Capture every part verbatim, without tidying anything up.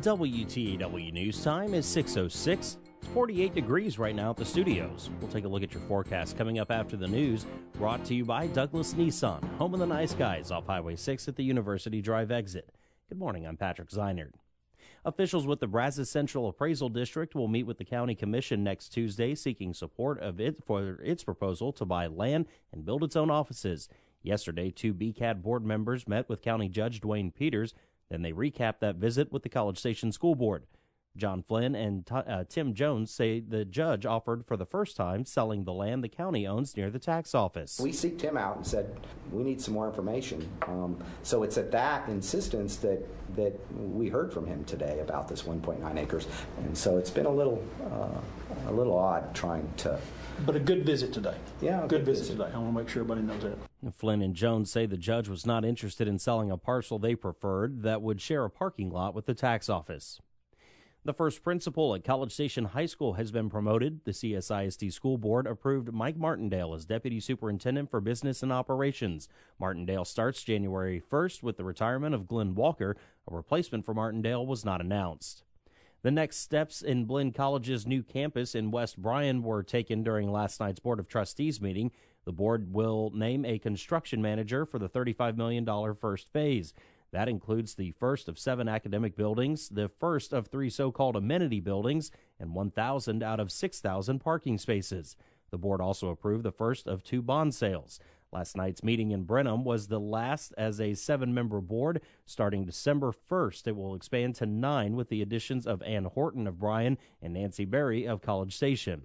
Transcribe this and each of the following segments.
W T A W News Time is six oh six. It's forty-eight degrees right now at the studios. We'll take a look at your forecast coming up after the news, brought to you by Douglas Nissan, home of the nice guys off Highway six at the University Drive exit. Good morning, I'm Patrick Zeinert. Officials with the Brazos Central Appraisal District will meet with the County Commission next Tuesday, seeking support of it for its proposal to buy land and build its own offices. Yesterday, two B C A D board members met with County Judge Dwayne Peters. Then they recapped that visit with the College Station School Board. John Flynn and t- uh, Tim Jones say the judge offered for the first time selling the land the county owns near the tax office. We seeked him out and said, we need some more information. Um, so it's at that insistence that that we heard from him today about this one point nine acres. And so it's been a little uh, a little odd trying to... But a good visit today. Yeah, good, good visit, visit today. I want to make sure everybody knows that. Flynn and Jones say the judge was not interested in selling a parcel they preferred that would share a parking lot with the tax office. The first principal at College Station High School has been promoted. The C S I S D School Board approved Mike Martindale as Deputy Superintendent for Business and Operations. Martindale starts January first with the retirement of Glenn Walker. A replacement for Martindale was not announced. The next steps in Blinn College's new campus in West Bryan were taken during last night's Board of Trustees meeting. The board will name a construction manager for the thirty-five million dollars first phase. That includes the first of seven academic buildings, the first of three so-called amenity buildings, and one thousand out of six thousand parking spaces. The board also approved the first of two bond sales. Last night's meeting in Brenham was the last as a seven-member board. Starting December first, it will expand to nine with the additions of Ann Horton of Bryan and Nancy Berry of College Station.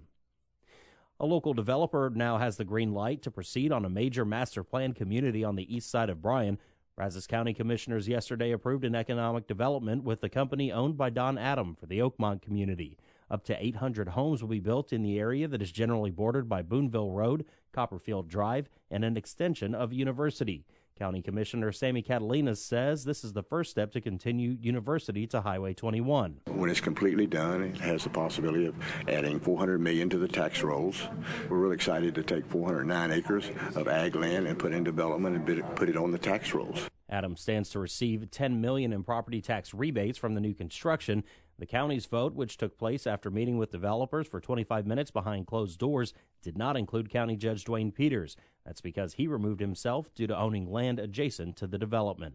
A local developer now has the green light to proceed on a major master plan community on the east side of Bryan. Brazos County Commissioners yesterday approved an economic development with the company owned by Don Adam for the Oakmont community. Up to eight hundred homes will be built in the area that is generally bordered by Boonville Road, Copperfield Drive, and an extension of University. County Commissioner Sammy Catalina says this is the first step to continue University to Highway twenty-one. When it's completely done, it has the possibility of adding four hundred million dollars to the tax rolls. We're really excited to take four hundred nine acres of ag land and put in development and put it on the tax rolls. Adams stands to receive ten million dollars in property tax rebates from the new construction. The county's vote, which took place after meeting with developers for twenty-five minutes behind closed doors, did not include County Judge Dwayne Peters. That's because he removed himself due to owning land adjacent to the development.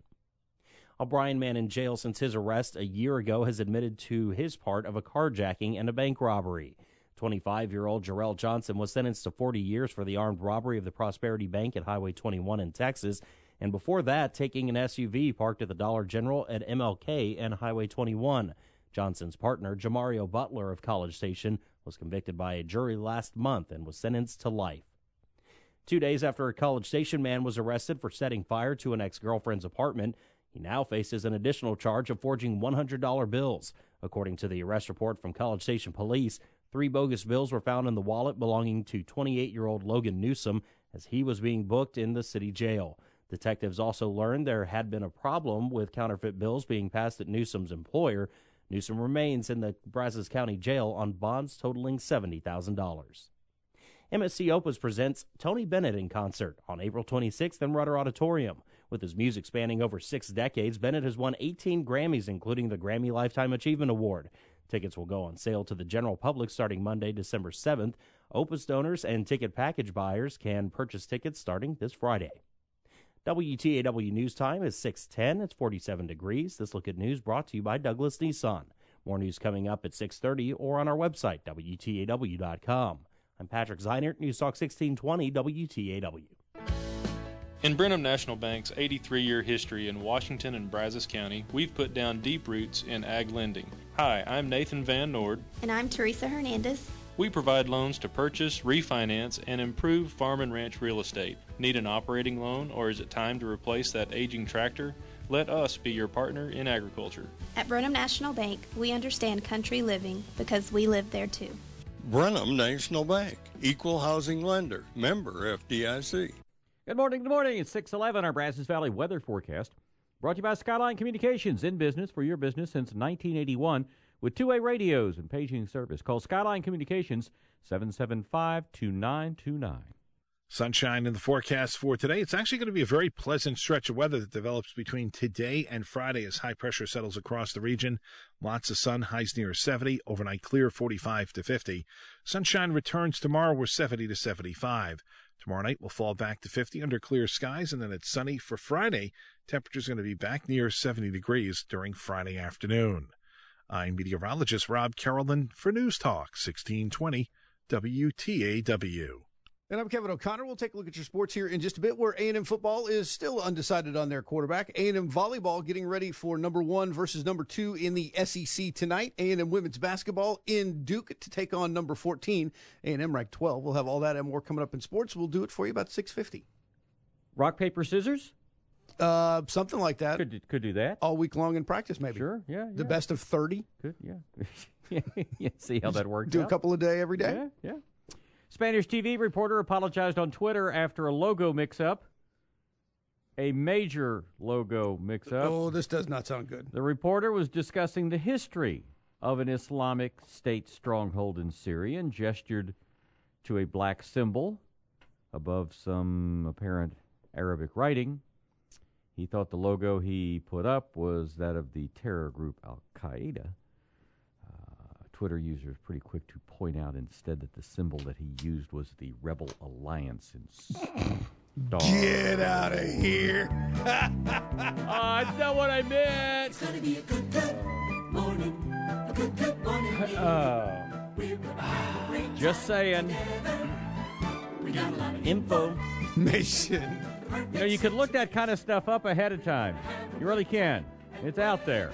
A Bryan man in jail since his arrest a year ago has admitted to his part of a carjacking and a bank robbery. twenty-five-year-old Jarrell Johnson was sentenced to forty years for the armed robbery of the Prosperity Bank at Highway twenty-one in Texas, and before that, taking an S U V parked at the Dollar General at M L K and Highway twenty-one. Johnson's partner, Jamario Butler of College Station, was convicted by a jury last month and was sentenced to life. Two days after a College Station man was arrested for setting fire to an ex-girlfriend's apartment, he now faces an additional charge of forging one hundred dollar bills. According to the arrest report from College Station Police, three bogus bills were found in the wallet belonging to twenty-eight-year-old Logan Newsom as he was being booked in the city jail. Detectives also learned there had been a problem with counterfeit bills being passed at Newsom's employer. Newsom remains in the Brazos County Jail on bonds totaling seventy thousand dollars. M S C Opus presents Tony Bennett in concert on April twenty-sixth in Rudder Auditorium. With his music spanning over six decades, Bennett has won eighteen Grammys, including the Grammy Lifetime Achievement Award. Tickets will go on sale to the general public starting Monday, December seventh. Opus donors and ticket package buyers can purchase tickets starting this Friday. W T A W News Time is six ten. It's forty-seven degrees. This Look at News brought to you by Douglas Nissan. More news coming up at six thirty or on our website, W T A W dot com. I'm Patrick Zeinert, News Talk sixteen twenty W T A W. In Brenham National Bank's eighty-three-year history in Washington and Brazos County, we've put down deep roots in ag lending. Hi, I'm Nathan Van Nord. And I'm Teresa Hernandez. We provide loans to purchase, refinance, and improve farm and ranch real estate. Need an operating loan, or is it time to replace that aging tractor? Let us be your partner in agriculture. At Brenham National Bank, we understand country living because we live there too. Brenham National Bank, equal housing lender, member F D I C. Good morning, good morning. It's six eleven, our Brazos Valley weather forecast. Brought to you by Skyline Communications, in business for your business since nineteen eighty-one with two-way radios and paging service. Call Skyline Communications, seven seven five, two nine two nine. Sunshine in the forecast for today. It's actually going to be a very pleasant stretch of weather that develops between today and Friday as high pressure settles across the region. Lots of sun, highs near seventy. Overnight clear, forty-five to fifty. Sunshine returns tomorrow, we're seventy to seventy-five. Tomorrow night we'll fall back to fifty under clear skies, and then it's sunny for Friday. Temperature's going to be back near seventy degrees during Friday afternoon. I'm meteorologist Rob Carrollton for News Talk sixteen twenty W T A W. And I'm Kevin O'Connor. We'll take a look at your sports here in just a bit, where A and M football is still undecided on their quarterback. A and M volleyball getting ready for number one versus number two in the S E C tonight. A and M women's basketball in Duke to take on number fourteen. A and M ranked twelve. We'll have all that and more coming up in sports. We'll do it for you about six fifty. Rock, paper, scissors? Uh, something like that. Could could do that. All week long in practice, maybe. Sure, yeah. The yeah. best of thirty. Good, yeah. yeah. See how that works Do out. a couple a day every day. Yeah, yeah. Spanish T V reporter apologized on Twitter after a logo mix-up. A major logo mix-up. Oh, this does not sound good. The reporter was discussing the history of an Islamic State stronghold in Syria and gestured to a black symbol above some apparent Arabic writing. He thought the logo he put up was that of the terror group Al-Qaeda. Twitter user is pretty quick to point out instead that the symbol that he used was the Rebel Alliance in Star. Get out of here. Oh, that's not what I meant. It's gonna be a good, good morning. A good, good morning. Uh, just saying. Info. Nation. You know, you could look that kind of stuff up ahead of time. You really can. It's out there.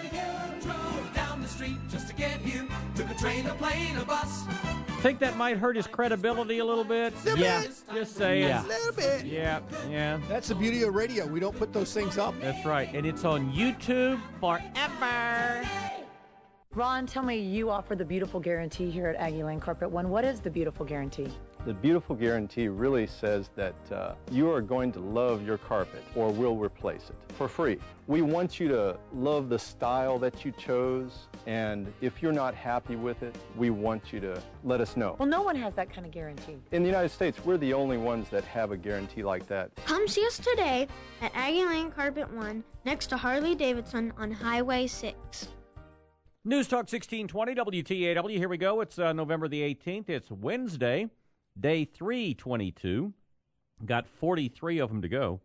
Just to get here, took a train, a plane, a bus. Think that might hurt his credibility a little bit? Little yeah, bit. just saying. A little bit. Yeah, yeah. That's the beauty of radio. We don't put those things up. That's right, and it's on YouTube forever. Ron, tell me, you offer the beautiful guarantee here at Aggie Lane Carpet One. What is the beautiful guarantee? The beautiful guarantee really says that uh, you are going to love your carpet or we'll replace it for free. We want you to love the style that you chose, and if you're not happy with it, we want you to let us know. Well, no one has that kind of guarantee. In the United States, we're the only ones that have a guarantee like that. Come see us today at Aggie Lane Carpet One, next to Harley Davidson on Highway six. News Talk sixteen twenty W T A W. Here we go. It's uh, November the eighteenth. It's Wednesday, day three twenty-two. Got forty-three of them to go.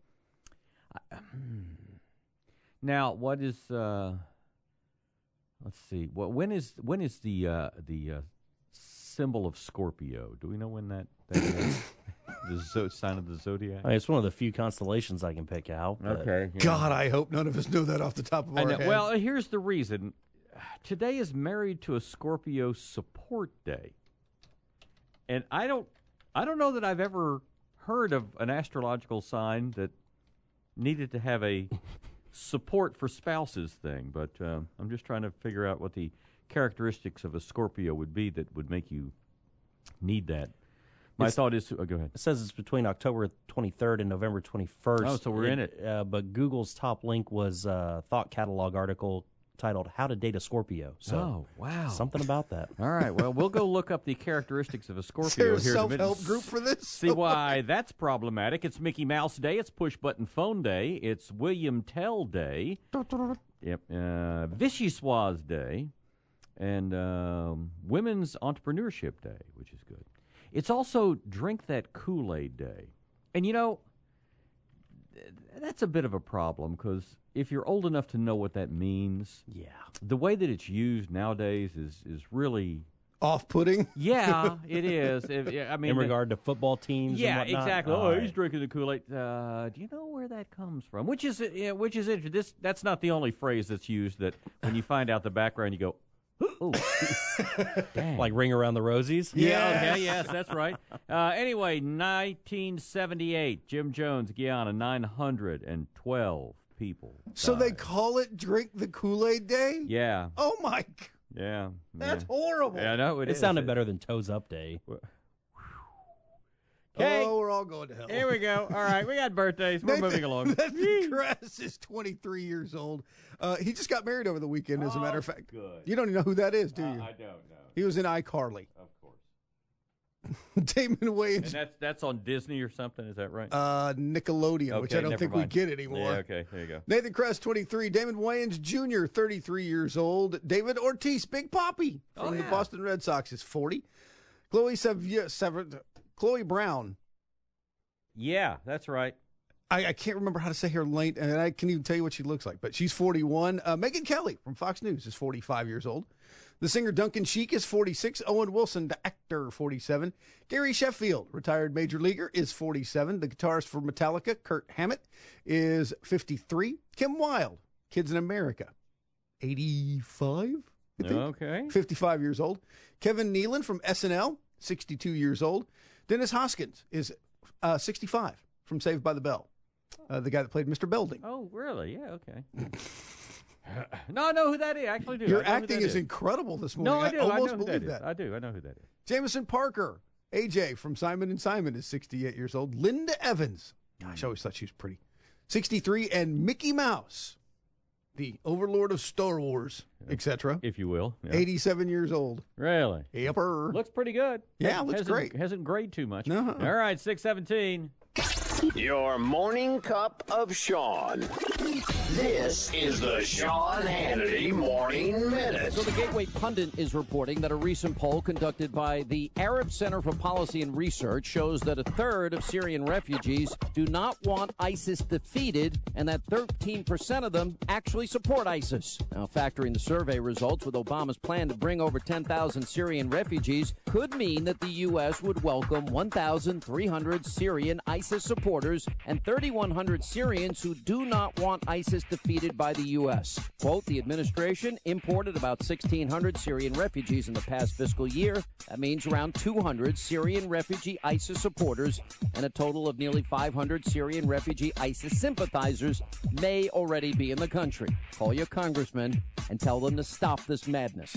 Now, what is? Uh, let's see. Well, when is when is the uh, the uh, symbol of Scorpio? Do we know when that, that is? The zo- sign of the zodiac. I mean, it's one of the few constellations I can pick out. but- Okay. yeah. God, I hope none of us know that off the top of I our know. head. Well, here's the reason. Today is married to a Scorpio support day. And I don't I don't know that I've ever heard of an astrological sign that needed to have a support for spouses thing, but uh, I'm just trying to figure out what the characteristics of a Scorpio would be that would make you need that. My It's- thought is, oh, go ahead. It says it's between October twenty-third and November twenty-first. Oh, so we're in it. Uh, but Google's top link was a thought catalog article titled "How to Date a Scorpio." So, Oh, wow. something about that. All right, well, we'll go look up the characteristics of a Scorpio Is there a here in a minute. self-help group for this? See why that's problematic. It's Mickey Mouse Day. It's Push Button Phone Day. It's William Tell Day. Yep. Uh, Vichyssoise Day. And um, Women's Entrepreneurship Day, which is good. It's also Drink That Kool-Aid Day. And, you know, th- that's a bit of a problem because if you're old enough to know what that means, yeah, the way that it's used nowadays is, is really... Off-putting? Yeah, it is. If, yeah, I mean, in regard to football teams, yeah, and whatnot? exactly. All Oh, right. he's drinking the Kool-Aid. Uh, do you know where that comes from? Which is, yeah, which is interesting. This that's not the only phrase that's used. That when you find out the background, you go, "Oh, dang." Like Ring Around the Rosies? Yeah, okay, yes, that's right. Uh, anyway, nineteen seventy-eight, Jim Jones, Guyana, nine hundred twelve people. So died. they call it Drink the Kool-Aid Day? Yeah, Oh, my God. yeah. That's yeah. horrible. Yeah, I know it, It is. sounded better than Toes Up Day. Okay. Oh, we're all going to hell. Here we go. All right, we got birthdays. We're Nathan- moving along. Nathan Kress is twenty-three years old. Uh, he just got married over the weekend, as a matter of fact. Good. You don't even know who that is, do you? I don't know. He was in iCarly. Of course. Damon Wayans. And that's that's on Disney or something, is that right? Uh, Nickelodeon, okay, which I don't think mind. we get anymore. Yeah, okay, there you go. Nathan Kress, twenty-three. Damon Wayans Junior, thirty-three years old. David Ortiz, Big Papi from Oh, the yeah. Boston Red Sox, is forty. Chloe Sev- Sever- Chloe Brown. Yeah, that's right. I, I can't remember how to say her late, and I can't even tell you what she looks like, but she's forty-one. Uh, Megyn Kelly from Fox News is forty-five years old. The singer Duncan Sheik is forty-six. Owen Wilson, the actor, forty-seven. Gary Sheffield, retired major leaguer, is forty-seven. The guitarist for Metallica, Kurt Hammett, is fifty-three. Kim Wilde, Kids in America, eighty-five, I think. Okay. fifty-five years old. Kevin Nealon from S N L, sixty-two years old. Dennis Hoskins is uh, sixty-five from Saved by the Bell. Uh, the guy that played Mister Belding. Oh, really? Yeah, okay. No, I know who that is. I actually do. Your I know who acting that is incredible this morning. No, I do. I, almost know who believe that, that. is. I do. I know who that is. Jamison Parker, A J from Simon and Simon, is sixty-eight years old. Linda Evans, gosh, I always thought she was pretty, sixty-three. And Mickey Mouse, the overlord of Star Wars, et cetera, if you will, yeah. eighty-seven years old. Really? Yepper. Looks pretty good. Yeah, Hasn't- looks hasn't, great. Hasn't grayed too much. No. All right, six seventeen. Your morning cup of Sean. This is the Sean Hannity Morning Minute. So the Gateway Pundit is reporting that a recent poll conducted by the Arab Center for Policy and Research shows that a third of Syrian refugees do not want ISIS defeated, and that thirteen percent of them actually support ISIS. Now, factoring the survey results with Obama's plan to bring over ten thousand Syrian refugees could mean that the U S would welcome one thousand three hundred Syrian ISIS supporters and three thousand one hundred Syrians who do not want ISIS defeated by the U S. Quote, the administration imported about sixteen hundred Syrian refugees in the past fiscal year. That means around two hundred Syrian refugee ISIS supporters and a total of nearly five hundred Syrian refugee ISIS sympathizers may already be in the country. Call your congressman and tell them to stop this madness.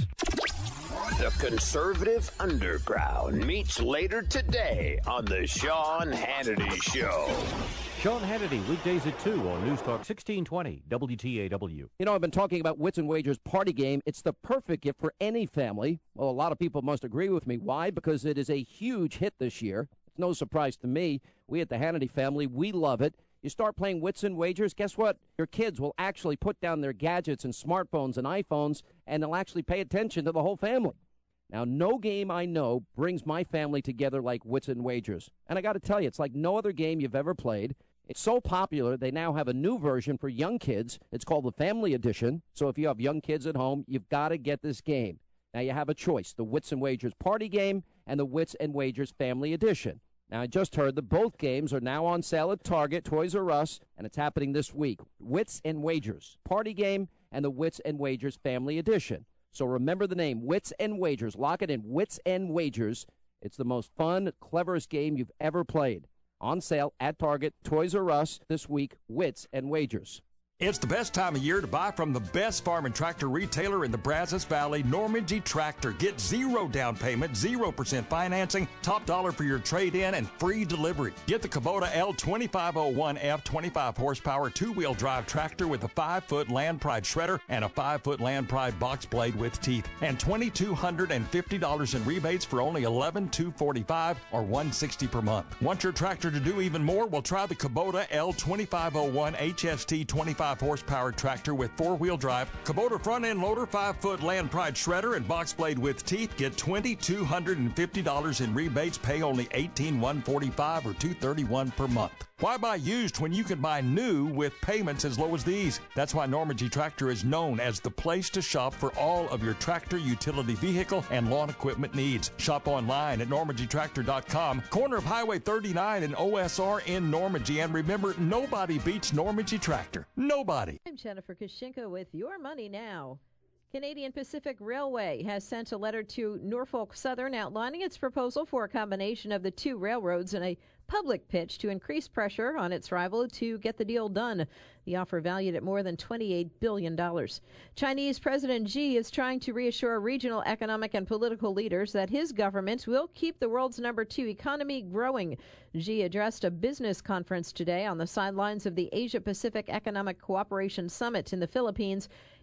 The conservative underground meets later today on the Sean Hannity Show. Sean Hannity, weekdays at two on News Talk sixteen twenty W T A W. You know, I've been talking about Wits and Wagers party game. It's the perfect gift for any family. Well, a lot of people must agree with me. Why? Because it is a huge hit this year. It's no surprise to me. We at the Hannity family, we love it. You start playing Wits and Wagers, guess what? Your kids will actually put down their gadgets and smartphones and iPhones, and they'll actually pay attention to the whole family. Now, no game I know brings my family together like Wits and Wagers. And I got to tell you, it's like no other game you've ever played. It's so popular, they now have a new version for young kids. It's called the Family Edition. So if you have young kids at home, you've got to get this game. Now, you have a choice, the Wits and Wagers Party Game and the Wits and Wagers Family Edition. Now, I just heard that both games are now on sale at Target, Toys R Us, and it's happening this week. Wits and Wagers Party Game and the Wits and Wagers Family Edition. So remember the name, Wits and Wagers. Lock it in, Wits and Wagers. It's the most fun, cleverest game you've ever played. On sale at Target, Toys R Us this week, Wits and Wagers. It's the best time of year to buy from the best farm and tractor retailer in the Brazos Valley, Normandy Tractor. Get zero down payment, zero percent financing, top dollar for your trade-in, and free delivery. Get the Kubota L twenty-five oh one F twenty-five horsepower two-wheel drive tractor with a five-foot Land Pride shredder and a five-foot Land Pride box blade with teeth. And two thousand two hundred fifty dollars in rebates for only eleven thousand two hundred forty-five dollars or one hundred sixty dollars per month. Want your tractor to do even more? Well, try the Kubota L twenty-five oh one H S T twenty-five horsepower tractor with four-wheel drive, Kubota front-end loader, five-foot Land Pride shredder, and box blade with teeth. Get two thousand two hundred fifty dollars in rebates. Pay only eighteen thousand one hundred forty-five dollars or two hundred thirty-one dollars per month. Why buy used when you can buy new with payments as low as these? That's why Normandy Tractor is known as the place to shop for all of your tractor, utility vehicle, and lawn equipment needs. Shop online at normandy tractor dot com, corner of Highway thirty-nine and O S R in Normandy. And remember, nobody beats Normandy Tractor. Nobody. I'm Jennifer Kushinka with Your Money Now. Canadian Pacific Railway has sent a letter to Norfolk Southern outlining its proposal for a combination of the two railroads in a public pitch to increase pressure on its rival to get the deal done. The offer valued at more than twenty-eight billion dollars. Chinese President Xi is trying to reassure regional economic and political leaders that his government will keep the world's number two economy growing. Xi addressed a business conference today on the sidelines of the Asia-Pacific Economic Cooperation Summit in the Philippines.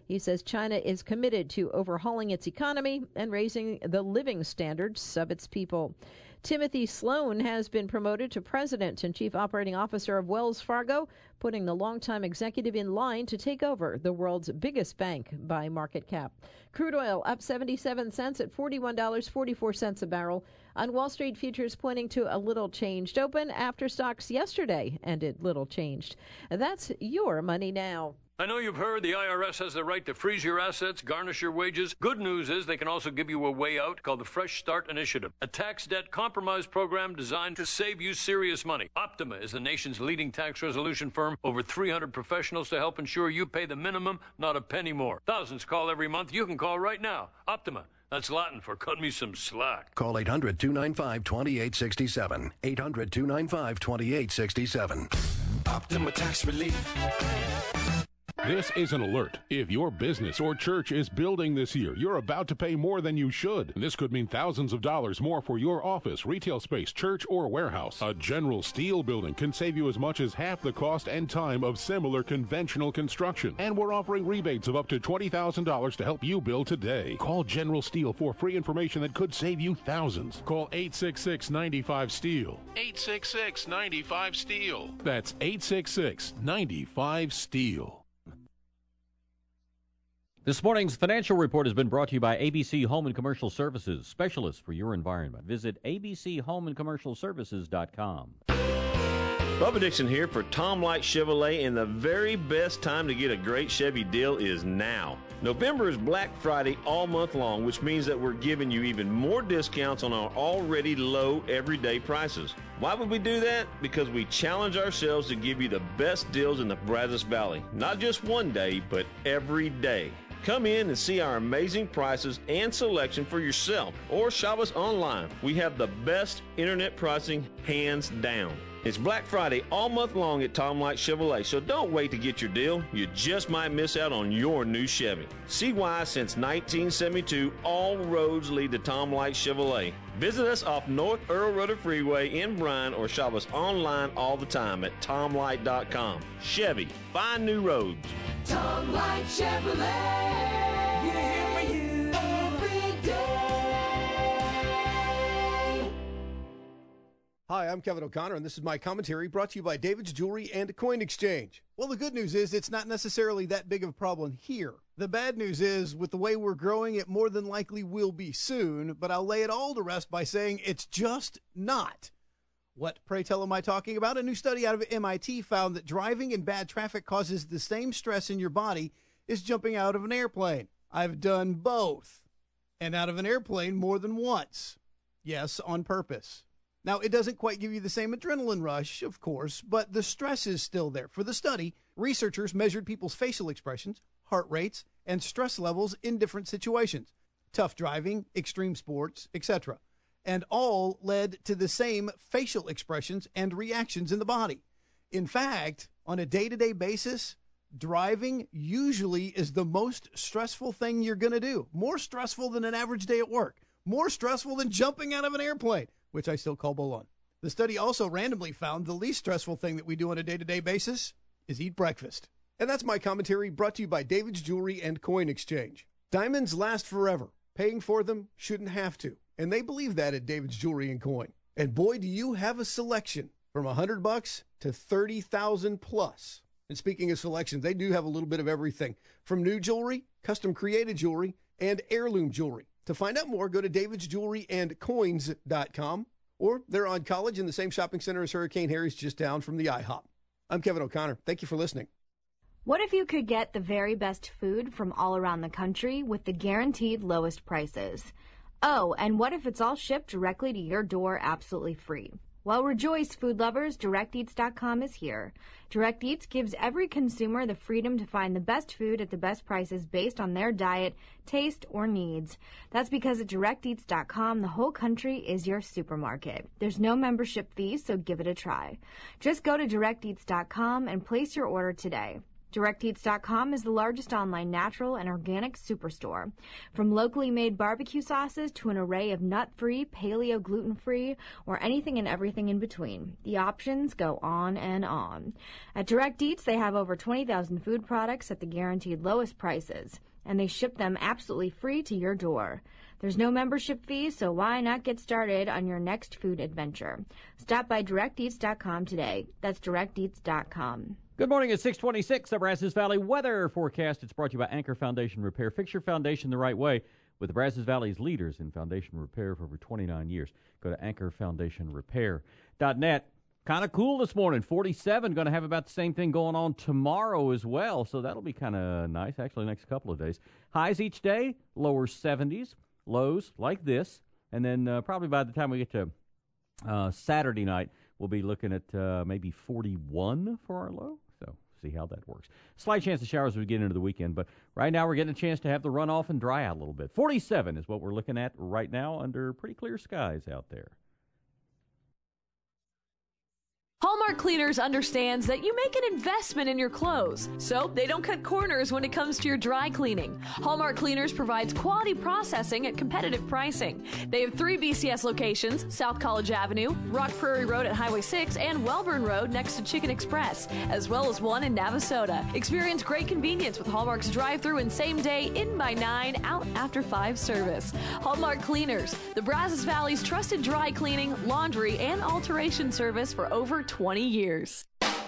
He says China is committed to overhauling its economy and raising the living standards of its people. Timothy Sloan has been promoted to president and chief operating officer of Wells Fargo, putting the longtime executive in line to take over the world's biggest bank by market cap. Crude oil up seventy-seven cents at forty-one dollars and forty-four cents a barrel. On Wall Street, futures pointing to a little changed open after stocks yesterday ended little changed. That's your money now. I know you've heard the I R S has the right to freeze your assets, garnish your wages. Good news is they can also give you a way out called the Fresh Start Initiative, a tax debt compromise program designed to save you serious money. Optima is the nation's leading tax resolution firm, over three hundred professionals to help ensure you pay the minimum, not a penny more. Thousands call every month. You can call right now. Optima. That's Latin for cut me some slack. Call eight hundred, two nine five, two eight six seven. eight hundred, two nine five, two eight six seven. Optima Tax Relief. This is an alert. If your business or church is building this year, you're about to pay more than you should. This could mean thousands of dollars more for your office, retail space, church, or warehouse. A General Steel building can save you as much as half the cost and time of similar conventional construction. And we're offering rebates of up to twenty thousand dollars to help you build today. Call General Steel for free information that could save you thousands. Call eight six six, nine five, STEEL. eight six six, nine five, STEEL. That's eight six six, nine five, STEEL. This morning's financial report has been brought to you by A B C Home and Commercial Services, specialists for your environment. Visit A B C home and commercial services dot com. Bubba Dixon here for Tom Light Chevrolet, and the very best time to get a great Chevy deal is now. November is Black Friday all month long, which means that we're giving you even more discounts on our already low everyday prices. Why would we do that? Because we challenge ourselves to give you the best deals in the Brazos Valley. Not just one day, but every day. Come in and see our amazing prices and selection for yourself, or shop us online. We have the best internet pricing, hands down. It's Black Friday all month long at Tom Light Chevrolet, so don't wait to get your deal. You just might miss out on your new Chevy. See why since nineteen seventy-two, all roads lead to Tom Light Chevrolet. Visit us off North Earl Rudder Freeway in Bryan, or shop us online all the time at tom light dot com. Chevy, find new roads. Tom Light Chevrolet. We're here for you every day. Hi, I'm Kevin O'Connor, and this is my commentary brought to you by David's Jewelry and Coin Exchange. Well, the good news is it's not necessarily that big of a problem here. The bad news is, with the way we're growing, it more than likely will be soon, but I'll lay it all to rest by saying it's just not. What, pray tell, am I talking about? A new study out of M I T found that driving in bad traffic causes the same stress in your body as jumping out of an airplane. I've done both, and out of an airplane more than once. Yes, on purpose. Now, it doesn't quite give you the same adrenaline rush, of course, but the stress is still there. For the study, researchers measured people's facial expressions, heart rates, and stress levels in different situations. Tough driving, extreme sports, et cetera. And all led to the same facial expressions and reactions in the body. In fact, on a day-to-day basis, driving usually is the most stressful thing you're going to do. More stressful than an average day at work. More stressful than jumping out of an airplane, which I still call bull on. The study also randomly found the least stressful thing that we do on a day-to-day basis is eat breakfast. And that's my commentary brought to you by David's Jewelry and Coin Exchange. Diamonds last forever. Paying for them shouldn't have to. And they believe that at David's Jewelry and Coin. And boy, do you have a selection from one hundred bucks to thirty thousand plus. And speaking of selections, they do have a little bit of everything, from new jewelry, custom created jewelry, and heirloom jewelry. To find out more, go to davids jewelry and coins dot com, or they're on College in the same shopping center as Hurricane Harry's, just down from the IHOP. I'm Kevin O'Connor. Thank you for listening. What if you could get the very best food from all around the country with the guaranteed lowest prices? Oh, and what if it's all shipped directly to your door absolutely free? Well, rejoice, food lovers, direct eats dot com is here. DirectEats gives every consumer the freedom to find the best food at the best prices based on their diet, taste, or needs. That's because at direct eats dot com, the whole country is your supermarket. There's no membership fee, so give it a try. Just go to direct eats dot com and place your order today. Direct Eats dot com is the largest online natural and organic superstore. From locally made barbecue sauces to an array of nut-free, paleo, gluten-free, or anything and everything in between, the options go on and on. At Direct Eats, they have over twenty thousand food products at the guaranteed lowest prices, and they ship them absolutely free to your door. There's no membership fee, so why not get started on your next food adventure? Stop by Direct Eats dot com today. That's Direct Eats dot com. Good morning at six twenty-six, the Brazos Valley weather forecast. It's brought to you by Anchor Foundation Repair. Fix your foundation the right way with the Brazos Valley's leaders in foundation repair for over twenty-nine years. Go to anchor foundation repair dot net. Kind of cool this morning, forty-seven. Going to have about the same thing going on tomorrow as well, so that'll be kind of nice, actually, next couple of days. Highs each day, lower seventies, lows like this, and then uh, probably by the time we get to uh, Saturday night, we'll be looking at uh, maybe forty-one for our low. So see how that works. Slight chance of showers as we get into the weekend, but right now we're getting a chance to have the runoff and dry out a little bit. forty-seven is what we're looking at right now under pretty clear skies out there. Hallmark Cleaners understands that you make an investment in your clothes, so they don't cut corners when it comes to your dry cleaning. Hallmark Cleaners provides quality processing at competitive pricing. They have three B C S locations: South College Avenue, Rock Prairie Road at Highway six, and Welborn Road next to Chicken Express, as well as one in Navasota. Experience great convenience with Hallmark's drive-through and same-day in by nine, out after five service. Hallmark Cleaners, the Brazos Valley's trusted dry cleaning, laundry, and alteration service for over twenty years.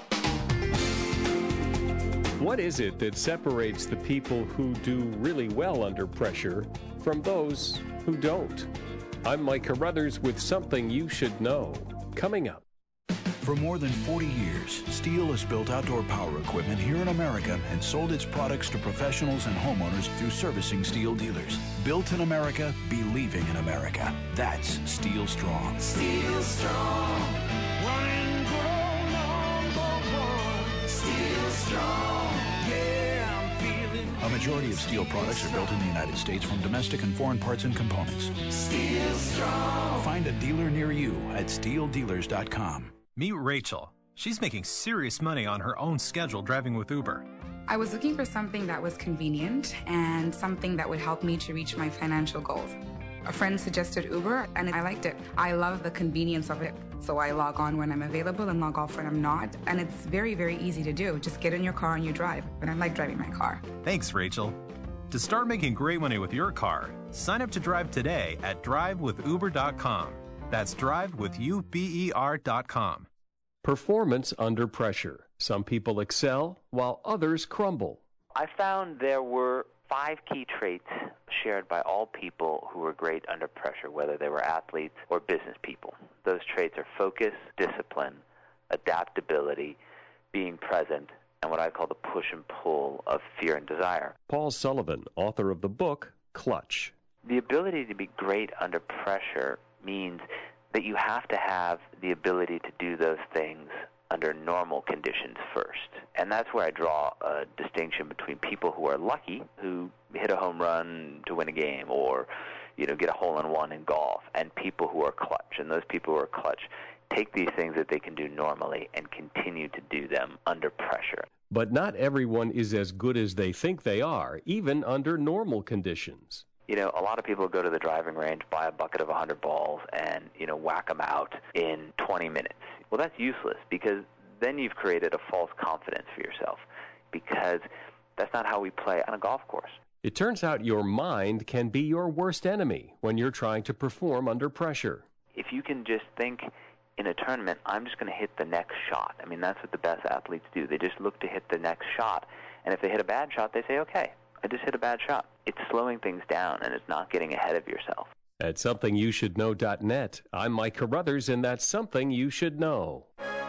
What is it that separates the people who do really well under pressure from those who don't? I'm Mike Carruthers with something you should know. Coming up. For more than forty years, Steel has built outdoor power equipment here in America and sold its products to professionals and homeowners through servicing Steel dealers. Built in America, believing in America. That's Steel Strong. Steel Strong. Running grow number one. Steel Strong. Yeah, I'm feeling. A majority of Steel products are built in the United States from domestic and foreign parts and components. Steel Strong. Find a dealer near you at steel dealers dot com. Meet Rachel. She's making serious money on her own schedule driving with Uber. I was looking for something that was convenient and something that would help me to reach my financial goals. A friend suggested Uber, and I liked it. I love the convenience of it. So I log on when I'm available and log off when I'm not, and it's very, very easy to do. Just get in your car and you drive, and I like driving my car. Thanks, Rachel. To start making great money with your car, sign up to drive today at drive with uber dot com. That's drive with U B E R dot com. Performance under pressure. Some people excel while others crumble. I found there were five key traits shared by all people who were great under pressure, whether they were athletes or business people. Those traits are focus, discipline, adaptability, being present, and what I call the push and pull of fear and desire. Paul Sullivan, author of the book Clutch. The ability to be great under pressure means that you have to have the ability to do those things under normal conditions first. And that's where I draw a distinction between people who are lucky, who hit a home run to win a game, or, you know, get a hole-in-one in golf, and people who are clutch. And those people who are clutch take these things that they can do normally and continue to do them under pressure. But not everyone is as good as they think they are, even under normal conditions. You know, a lot of people go to the driving range, buy a bucket of one hundred balls, and, you know, whack them out in twenty minutes. Well, that's useless, because then you've created a false confidence for yourself, because that's not how we play on a golf course. It turns out your mind can be your worst enemy when you're trying to perform under pressure. If you can just think in a tournament, I'm just going to hit the next shot. I mean, that's what the best athletes do. They just look to hit the next shot, and if they hit a bad shot, they say, okay, I just hit a bad shot. It's slowing things down, and it's not getting ahead of yourself. At something you should know dot net, I'm Mike Carruthers, and that's Something You Should Know.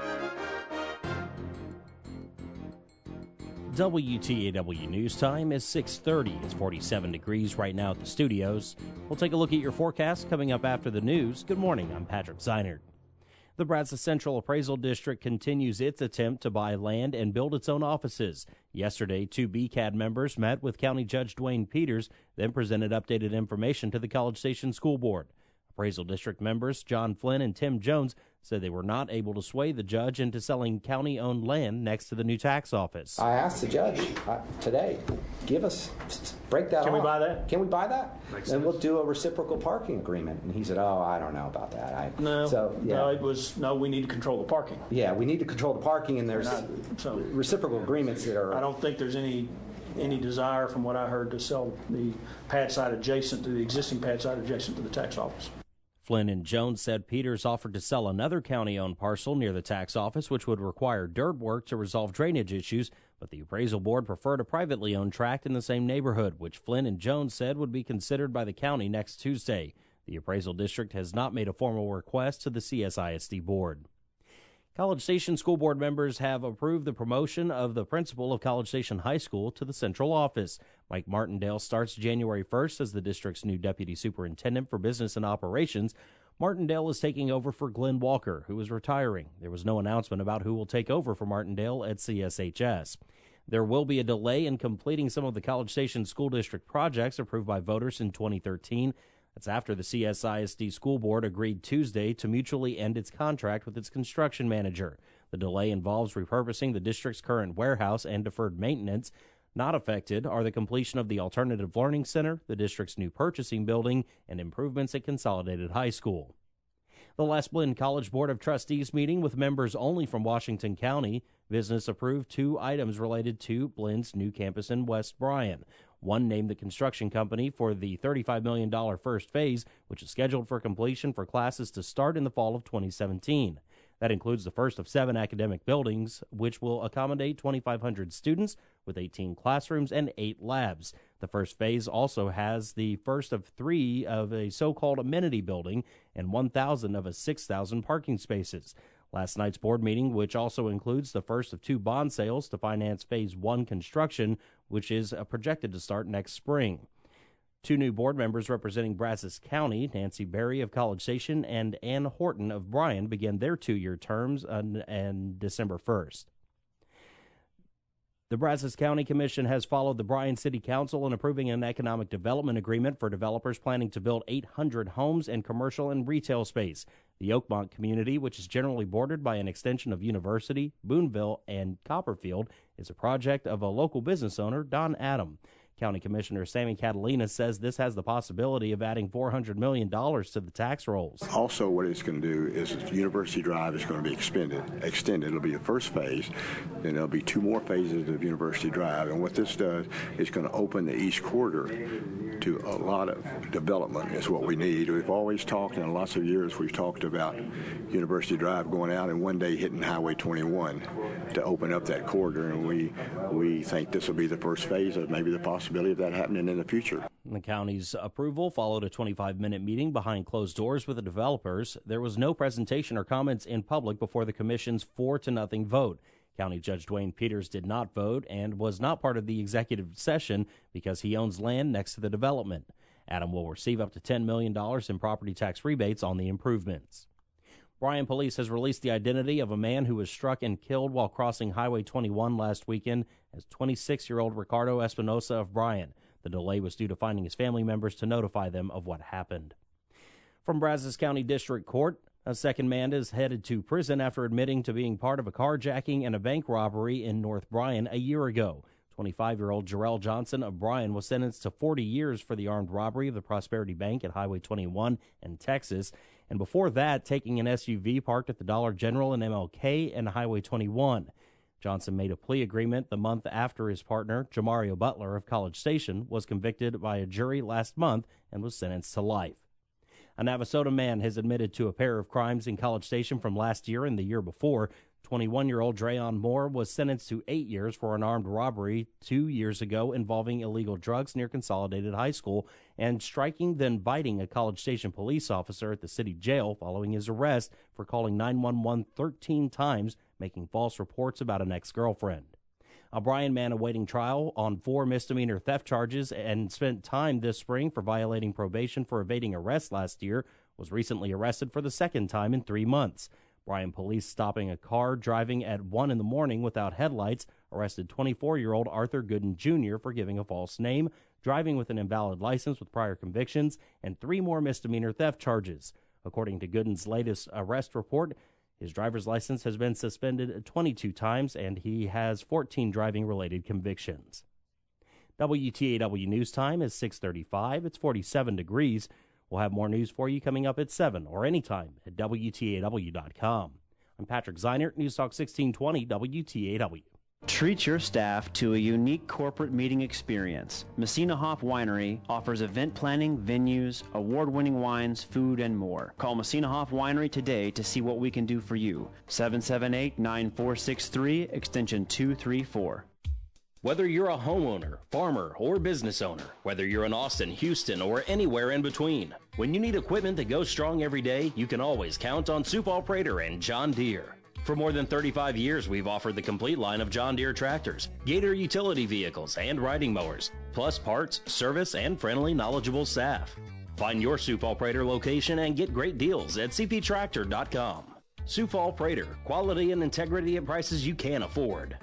W T A W News Time is six thirty. It's forty-seven degrees right now at the studios. We'll take a look at your forecast coming up after the news. Good morning. I'm Patrick Zeinert. The Brazos Central Appraisal District continues its attempt to buy land and build its own offices. Yesterday, two B C A D members met with County Judge Dwayne Peters, then presented updated information to the College Station School Board. Appraisal District members John Flynn and Tim Jones said they were not able to sway the judge into selling county-owned land next to the new tax office. I asked the judge uh, today, give us, break that Can off. we buy that? Can we buy that? Makes and sense. we'll do a reciprocal parking agreement. And he said, oh, I don't know about that. I, No, so, yeah. no, it was, no, we need to control the parking. Yeah, we need to control the parking, and there's Not- so- reciprocal agreements that are... I don't think there's any any desire, from what I heard, to sell the pad site adjacent to the existing pad site adjacent to the tax office. Flynn and Jones said Peters offered to sell another county-owned parcel near the tax office, which would require dirt work to resolve drainage issues, but the appraisal board preferred a privately owned tract in the same neighborhood, which Flynn and Jones said would be considered by the county next Tuesday. The appraisal district has not made a formal request to the C S I S D board. College Station School Board members have approved the promotion of the principal of College Station High School to the central office. Mike Martindale starts January first as the district's new deputy superintendent for business and operations. Martindale is taking over for Glenn Walker, who is retiring. There was no announcement about who will take over for Martindale at C S H S. There will be a delay in completing some of the College Station School District projects approved by voters in twenty thirteen. That's after the C S I S D School Board agreed Tuesday to mutually end its contract with its construction manager. The delay involves repurposing the district's current warehouse and deferred maintenance. Not affected are the completion of the Alternative Learning Center, the district's new purchasing building, and improvements at Consolidated High School. The Les Blinn College Board of Trustees meeting with members only from Washington County. Business approved two items related to Blinn's new campus in West Bryan. One named the construction company for the thirty-five million dollars first phase, which is scheduled for completion for classes to start in the fall of twenty seventeen. That includes the first of seven academic buildings, which will accommodate twenty-five hundred students with eighteen classrooms and eight labs. The first phase also has the first of three of a so-called amenity building and one thousand of a six thousand parking spaces. Last night's board meeting, which also includes the first of two bond sales to finance Phase one construction, which is uh, projected to start next spring. Two new board members representing Brazos County, Nancy Berry of College Station and Ann Horton of Bryan, began their two-year terms on, on December first. The Brazos County Commission has followed the Bryan City Council in approving an economic development agreement for developers planning to build eight hundred homes and commercial and retail space. The Oakmont community, which is generally bordered by an extension of University, Boonville, and Copperfield, is a project of a local business owner, Don Adam. County Commissioner Sammy Catalina says this has the possibility of adding four hundred million dollars to the tax rolls. Also, what it's going to do is University Drive is going to be expanded. Extended. It'll be the first phase, then there'll be two more phases of University Drive. And what this does is going to open the East Corridor to a lot of development is what we need. We've always talked, in lots of years, we've talked about University Drive going out and one day hitting Highway twenty-one to open up that corridor. And we, we think this will be the first phase of maybe the possibility of that happening in the future. The county's approval followed a twenty-five minute meeting behind closed doors with the developers. There was no presentation or comments in public before the commission's four to nothing vote. County Judge Dwayne Peters did not vote and was not part of the executive session because he owns land next to the development. Adam will receive up to ten million dollars in property tax rebates on the improvements. Bryan police has released the identity of a man who was struck and killed while crossing Highway twenty-one last weekend as twenty-six-year-old Ricardo Espinosa of Bryan. The delay was due to finding his family members to notify them of what happened. From Brazos County District Court, a second man is headed to prison after admitting to being part of a carjacking and a bank robbery in North Bryan a year ago. twenty-five-year-old Jarrell Johnson of Bryan was sentenced to forty years for the armed robbery of the Prosperity Bank at Highway twenty-one in Texas, and before that, taking an S U V parked at the Dollar General in M L K and Highway twenty-one. Johnson made a plea agreement the month after his partner, Jamario Butler of College Station, was convicted by a jury last month and was sentenced to life. A Navasota man has admitted to a pair of crimes in College Station from last year and the year before. twenty-one-year-old Drayon Moore was sentenced to eight years for an armed robbery two years ago involving illegal drugs near Consolidated High School and striking then biting a College Station police officer at the city jail following his arrest for calling nine one one thirteen times, making false reports about an ex-girlfriend. A Bryan man awaiting trial on four misdemeanor theft charges and spent time this spring for violating probation for evading arrest last year was recently arrested for the second time in three months. Bryan police stopping a car driving at one in the morning without headlights arrested twenty-four-year-old Arthur Gooden Junior for giving a false name, driving with an invalid license with prior convictions, and three more misdemeanor theft charges. According to Gooden's latest arrest report, his driver's license has been suspended twenty-two times, and he has fourteen driving-related convictions. W T A W News Time is six thirty-five. It's forty-seven degrees. We'll have more news for you coming up at seven or anytime at W T A W dot com. I'm Patrick Zeinert, News Talk sixteen twenty W T A W. Treat your staff to a unique corporate meeting experience. Messina Hoff Winery offers event planning, venues, award-winning wines, food, and more. Call Messina Hoff Winery today to see what we can do for you. seven seven eight, nine four six three, extension two three four. Whether you're a homeowner, farmer, or business owner, whether you're in Austin, Houston, or anywhere in between, when you need equipment that goes strong every day, you can always count on Supal Prater and John Deere. For more than thirty-five years, we've offered the complete line of John Deere tractors, Gator utility vehicles, and riding mowers, plus parts, service, and friendly, knowledgeable staff. Find your Supal Prater location and get great deals at c p tractor dot com. Supal Prater, quality and integrity at prices you can afford.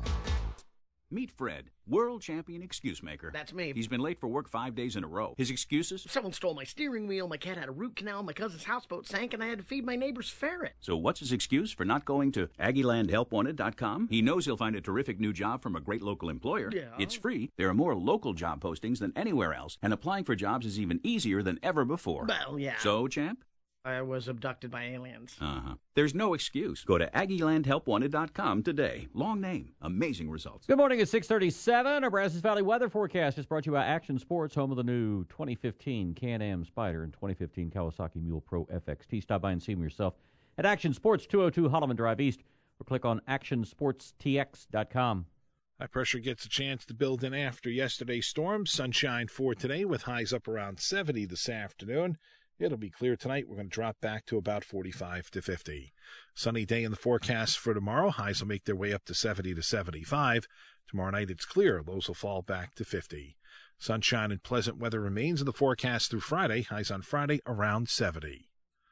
Meet Fred, world champion excuse maker. That's me. He's been late for work five days in a row. His excuses? Someone stole my steering wheel, my cat had a root canal, my cousin's houseboat sank, and I had to feed my neighbor's ferret. So what's his excuse for not going to Aggie Land Help Wanted dot com? He knows he'll find a terrific new job from a great local employer. Yeah. It's free. There are more local job postings than anywhere else, and applying for jobs is even easier than ever before. Well, yeah. So, champ? I was abducted by aliens. Uh-huh. There's no excuse. Go to Aggie Land Help Wanted dot com today. Long name. Amazing results. Good morning at six thirty-seven. Our Brazos Valley weather forecast is brought to you by Action Sports, home of the new twenty fifteen Can-Am Spyder and twenty fifteen Kawasaki Mule Pro F X T. Stop by and see them yourself at Action Sports, two oh two Holloman Drive East, or click on action sports t x dot com. High pressure gets a chance to build in after yesterday's storm. Sunshine for today with highs up around seventy this afternoon. It'll be clear tonight. We're going to drop back to about forty-five to fifty. Sunny day in the forecast for tomorrow. Highs will make their way up to seventy to seventy-five. Tomorrow night it's clear. Lows will fall back to fifty. Sunshine and pleasant weather remains in the forecast through Friday. Highs on Friday around seventy.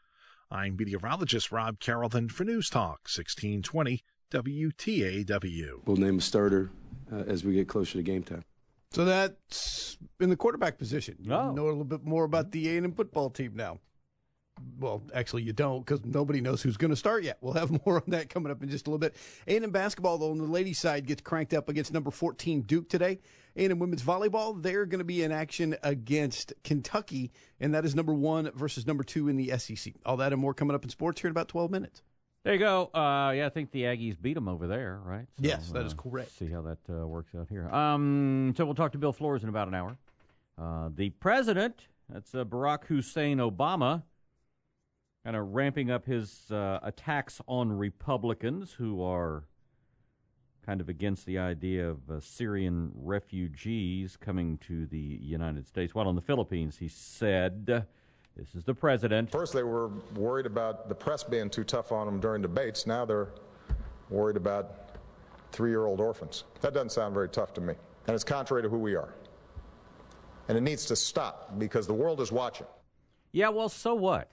I'm meteorologist Rob Carrollton for News Talk sixteen twenty W T A W. We'll name a starter uh, as we get closer to game time. So that's in the quarterback position. You oh. know a little bit more about the A and M football team now. Well, actually, you don't, because nobody knows who's going to start yet. We'll have more on that coming up in just a little bit. A and M basketball, though, on the ladies' side, gets cranked up against number fourteen Duke today. A and M women's volleyball, they're going to be in action against Kentucky, and that is number one versus number two in the S E C. All that and more coming up in sports here in about twelve minutes. There you go. Uh, yeah, I think the Aggies beat them over there, right? So, yes, that uh, is correct. See how that uh, works out here. Um, so we'll talk to Bill Flores in about an hour. Uh, the president, that's uh, Barack Hussein Obama, kind of ramping up his uh, attacks on Republicans who are kind of against the idea of uh, Syrian refugees coming to the United States. While in the Philippines, he said... This is the president. First, they were worried about the press being too tough on them during debates. Now they're worried about three-year-old orphans. That doesn't sound very tough to me. And it's contrary to who we are. And it needs to stop because the world is watching. Yeah, well, so what?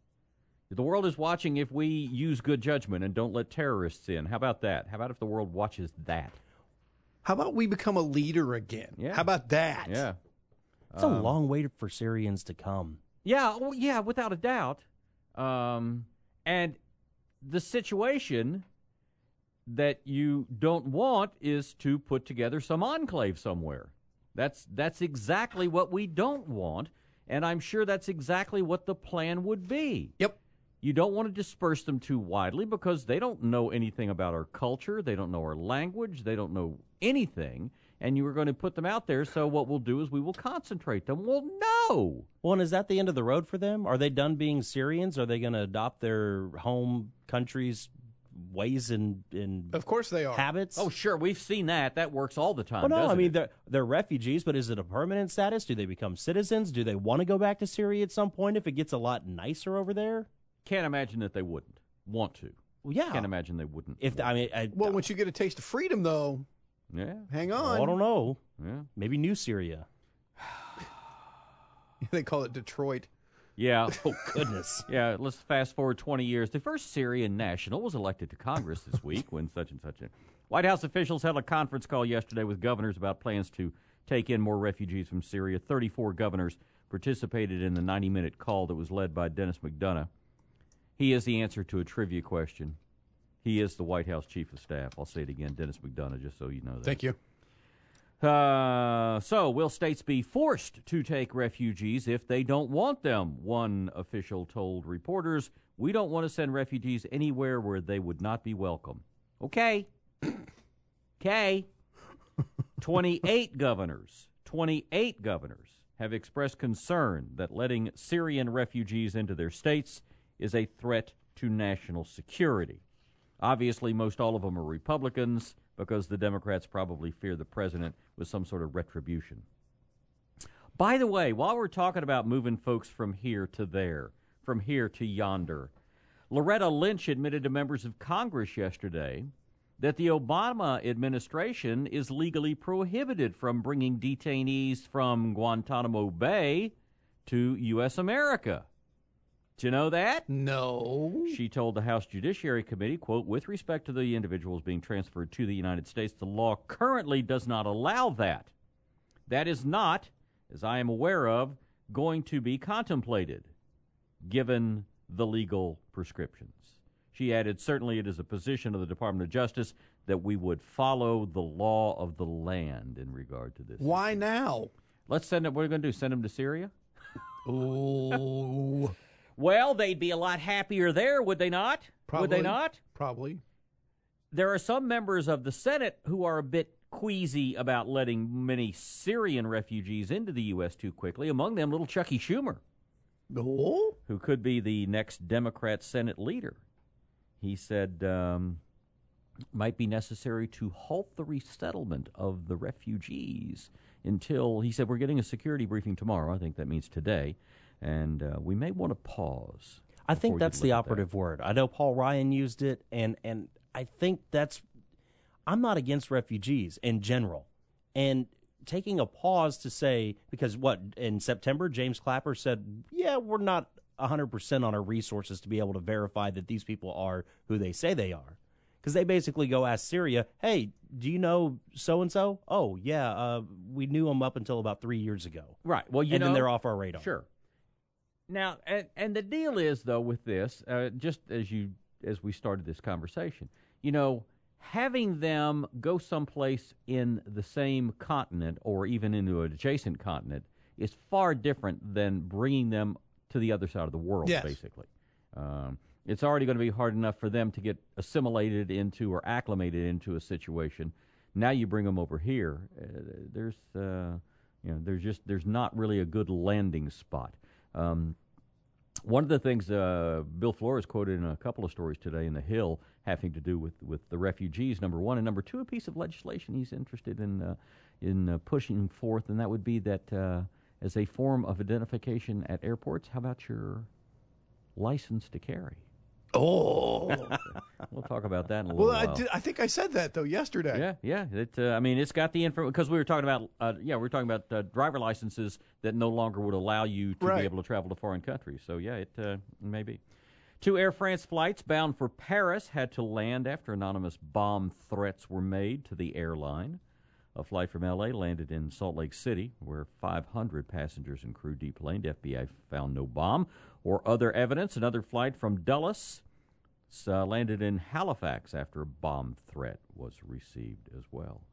The world is watching if we use good judgment and don't let terrorists in. How about that? How about if the world watches that? How about we become a leader again? Yeah. How about that? Yeah. It's Um, a long way for Syrians to come. Yeah, well, yeah, without a doubt. Um, and the situation that you don't want is to put together some enclave somewhere. That's that's exactly what we don't want, and I'm sure that's exactly what the plan would be. Yep. You don't want to disperse them too widely because they don't know anything about our culture, they don't know our language, they don't know anything. And you were going to put them out there, so what we'll do is we will concentrate them. Well, no. Well, and is that the end of the road for them? Are they done being Syrians? Are they going to adopt their home country's ways and, and of course they are. habits? Oh, sure. We've seen that. That works all the time, Well, no, doesn't I mean, it? they're, they're refugees, but is it a permanent status? Do they become citizens? Do they want to go back to Syria at some point if it gets a lot nicer over there? Can't imagine that they wouldn't want to. Well, yeah. Can't imagine they wouldn't. If I mean, I, Well, once you get a taste of freedom, though, yeah. hang on. Well, I don't know. Yeah. Maybe New Syria. They call it Detroit. Yeah. Oh, goodness. Yeah, let's fast forward twenty years. The first Syrian national was elected to Congress this week when such and such a White House officials held a conference call yesterday with governors about plans to take in more refugees from Syria. thirty-four governors participated in the ninety-minute call that was led by Dennis McDonough. He is the answer to a trivia question. He is the White House Chief of Staff. I'll say it again, Dennis McDonough, just so you know that. Thank you. Uh, so, will states be forced to take refugees if they don't want them? One official told reporters, "We don't want to send refugees anywhere where they would not be welcome." Okay. Okay. twenty-eight governors, twenty-eight governors have expressed concern that letting Syrian refugees into their states is a threat to national security. Obviously, most all of them are Republicans because the Democrats probably fear the president with some sort of retribution. By the way, while we're talking about moving folks from here to there, from here to yonder, Loretta Lynch admitted to members of Congress yesterday that the Obama administration is legally prohibited from bringing detainees from Guantanamo Bay to U S America. Did you know that? No. She told the House Judiciary Committee, quote, "With respect to the individuals being transferred to the United States, the law currently does not allow that. That is not, as I am aware of, going to be contemplated, given the legal prescriptions." She added, "Certainly it is a position of the Department of Justice that we would follow the law of the land in regard to this." Why now? Let's send them, what are we going to do, send them to Syria? Ooh. Well, they'd be a lot happier there, would they not? Probably. Would they not? Probably. There are some members of the Senate who are a bit queasy about letting many Syrian refugees into the U S too quickly, among them little Chucky Schumer, oh? who could be the next Democrat Senate leader. He said um, might be necessary to halt the resettlement of the refugees until, he said, we're getting a security briefing tomorrow. I think that means today. And uh, we may want to pause. I think that's the operative that. word. I know Paul Ryan used it, and, and I think that's – I'm not against refugees in general. And taking a pause to say – because what, in September, James Clapper said, yeah, we're not one hundred percent on our resources to be able to verify that these people are who they say they are. Because they basically go ask Syria, hey, do you know so-and-so? Oh, yeah, uh, we knew them up until about three years ago. Right. Well, you and know, then they're off our radar. Sure. Now, and, and the deal is, though, with this, uh, just as you as we started this conversation, you know, having them go someplace in the same continent or even into an adjacent continent is far different than bringing them to the other side of the world, yes. basically. Um, it's already going to be hard enough for them to get assimilated into or acclimated into a situation. Now you bring them over here. Uh, there's, uh, you know, there's just there's not really a good landing spot. Um, one of the things uh, Bill Flores quoted in a couple of stories today in The Hill having to do with, with the refugees, number one, and number two, a piece of legislation he's interested in uh, in uh, pushing forth, and that would be that uh, as a form of identification at airports, how about your license to carry? Oh, we'll talk about that in a little well, while. I, did, I think I said that though yesterday. Yeah, yeah. It, uh, I mean, it's got the info because we were talking about. Uh, yeah, we were talking about uh, driver licenses that no longer would allow you to right. be able to travel to foreign countries. So yeah, it uh, may be. Two Air France flights bound for Paris had to land after anonymous bomb threats were made to the airline. A flight from L A landed in Salt Lake City, where five hundred passengers and crew deplaned. F B I found no bomb or other evidence. Another flight from Dulles uh, landed in Halifax after a bomb threat was received as well.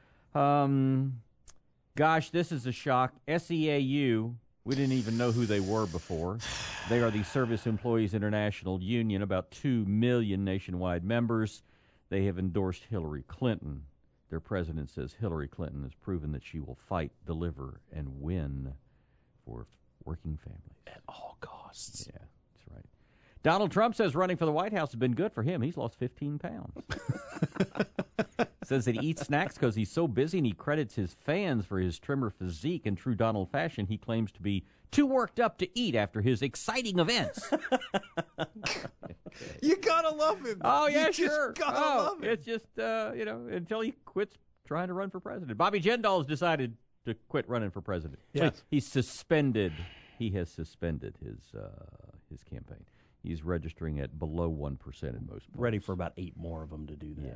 Um, gosh, this is a shock. S E A U, we didn't even know who they were before. They are the Service Employees International Union, about two million nationwide members. They have endorsed Hillary Clinton. Their president says Hillary Clinton has proven that she will fight, deliver, and win for working families. At all costs. Yeah, that's right. Donald Trump says running for the White House has been good for him. He's lost fifteen pounds. Says that he eats snacks because he's so busy, and he credits his fans for his trimmer physique. In true Donald fashion, he claims to be too worked up to eat after his exciting events. You gotta love him. Oh, yeah, you sure. Just gotta oh, love him. It's just, uh, you know, until he quits trying to run for president. Bobby Jindal has decided to quit running for president. Yes. He's suspended. He has suspended his uh, his campaign. He's registering at below one percent in most polls. Ready for about eight more of them to do that. Yeah.